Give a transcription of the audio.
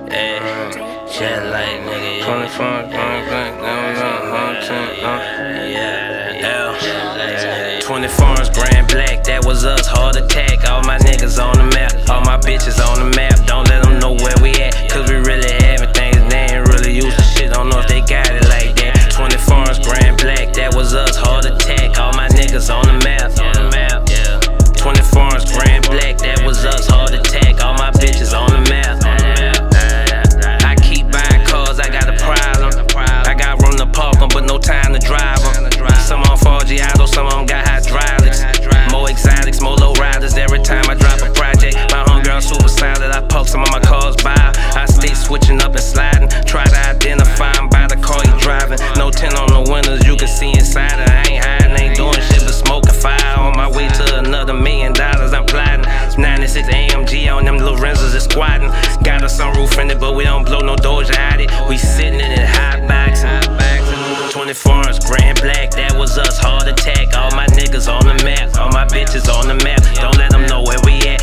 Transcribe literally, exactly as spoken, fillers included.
Ayy, shit like nigga. twenty-four, yeah, L. twenty-fours, Grand Black, that was us, hard attack. All my niggas on the map, all my bitches on the map. Don't let them know where we at, cause we really having things. They ain't really using shit, don't know if they got it like that. twenty-fours, Grand Black, that was us, hard attack. All my niggas on the map, on the map, yeah. twenty-fours, Grand Black, that was us, hard attack. All my bitches on the map, on the map. I keep buying cars, I got a problem. I got room to park them, but no time to drive them. Some on four G Auto, some of them got hydraulics. More exotics, more low riders every time I drop a project. My homegirl super solid, I poke some of my cars by. I stay switching up and sliding. Try to identify him by the car he driving. No tint on the windows, you can see inside it. I ain't hiding, ain't doing shit but smoking fire. On my way to another million dollars, I'm plotting. ninety-six A M G on them Lorenzas is squatting. Got a sunroof in it, but we don't blow no Doja out it. We sitting in it hot boxing. twenty-fours, Grand Black, that was us, hard attack. All my niggas on the map, all my bitches on the map. Don't let them know where we at,